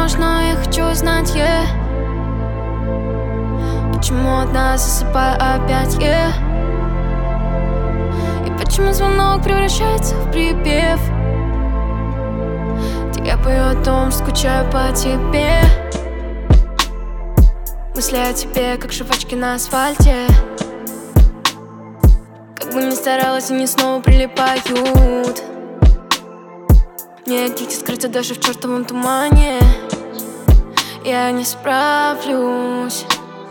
невозможно, я хочу знать, почему одна засыпаю опять, и почему звонок превращается в припев, где я пою о том, скучаю по тебе. Мысли о тебе, как жвачки на асфальте. Как бы ни старалась, они снова прилипают. Мне от них скрыто даже в чертовом тумане. Я не справлюсь.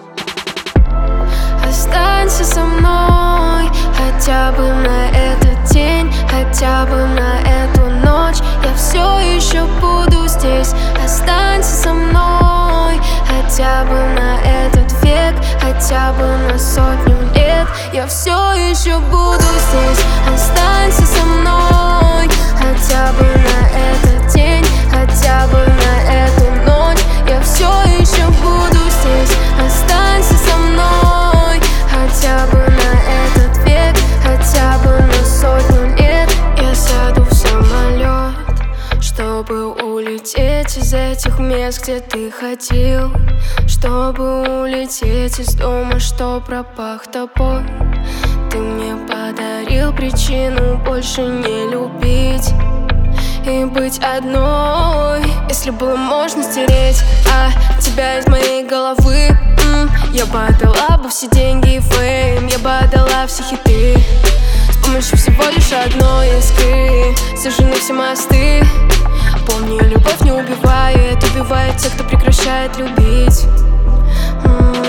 Останься со мной хотя бы на этот день, хотя бы на эту ночь. Я все еще буду здесь. Останься со мной хотя бы на этот век, хотя бы на 100 лет. Я все еще буду здесь. Останься со мной хотя бы на этот день, хотя бы на эту ночь. Я все еще буду здесь. Останься со мной хотя бы на этот век, хотя бы на 100 лет. Я сяду в самолет, чтобы улететь из этих мест, где ты ходил, чтобы улететь из дома, что пропах тобой. Ты мне подарил причину больше не любить и быть одной. Если было можно стереть тебя из моей головы, я бы отдала бы все деньги и фейм, я бы отдала все хиты с помощью всего лишь одной искры. Сожжены все мосты. Помни, любовь не убивает, убивает тех, кто прекращает любить.